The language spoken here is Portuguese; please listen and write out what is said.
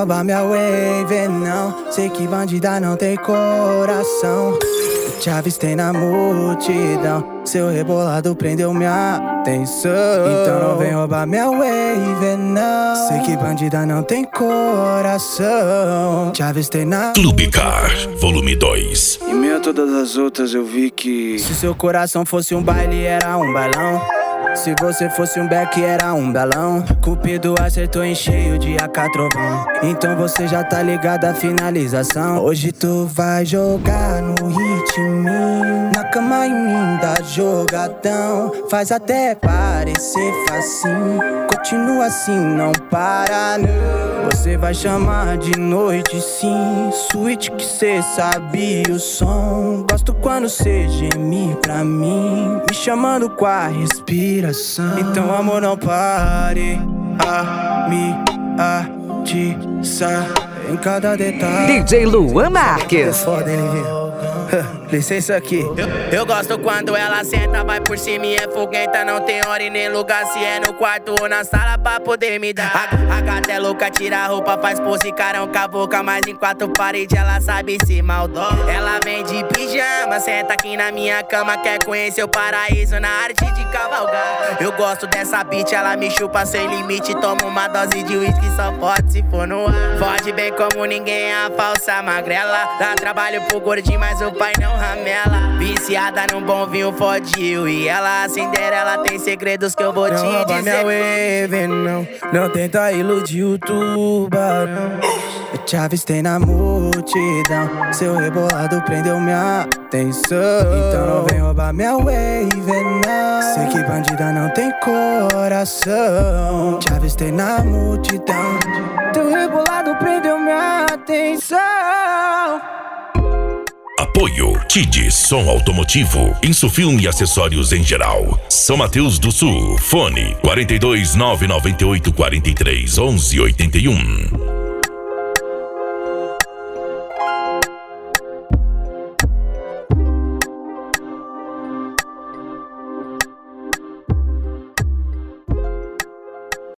roubar minha wave, não. Sei que bandida não tem coração. Te avistei na multidão, seu rebolado prendeu minha atenção. Então não vem roubar minha wave, não. Sei que bandida não tem coração. Te avistei na Clube Car, volume 2. Em meio a todas as outras eu vi que se seu coração fosse um baile era um bailão. Se você fosse um beck era um balão. Cupido acertou em cheio de AK trovão. Então você já tá ligado à finalização. Hoje tu vai jogar no ritmo, na cama em mim dá jogadão. Faz até parecer facinho. Continua assim, não para não. Você vai chamar de noite sim. Suíte que cê sabe o som. Gosto quando cê geme pra mim, me chamando com a respiração. Então amor não pare a me atiçar em cada detalhe. DJ Luan Marques. Foda, hein, Livinho? Licença aqui. Eu gosto quando ela senta, vai por cima e é foguenta. Não tem hora e nem lugar, se é no quarto ou na sala pra poder me dar. A gata é louca, tira a roupa, faz pose carão com a boca. Mas em quatro paredes ela sabe se maldó. Ela vem de pijama, senta aqui na minha cama. Quer conhecer o paraíso na arte de cavalgar. Eu gosto dessa bitch, ela me chupa sem limite. Toma uma dose de uísque, só pode se for no ar. Fode bem como ninguém, a falsa magrela. Dá trabalho pro gordinho, mas o pai não ramela. Viciada num bom vinho, fode eu e ela. A Cinderela tem segredos que eu vou te dizer. Minha wave, não tenta iludir o tubarão. Eu te avistei na multidão, seu rebolado prendeu minha atenção. Então não vem roubar minha wave, não. Sei que bandida não tem coração. Te avistei na multidão, teu rebolado prendeu minha atenção. Apoio Tid Som Automotivo, Insufilm e acessórios em geral. São Mateus do Sul. Fone 42 998 43 11 81.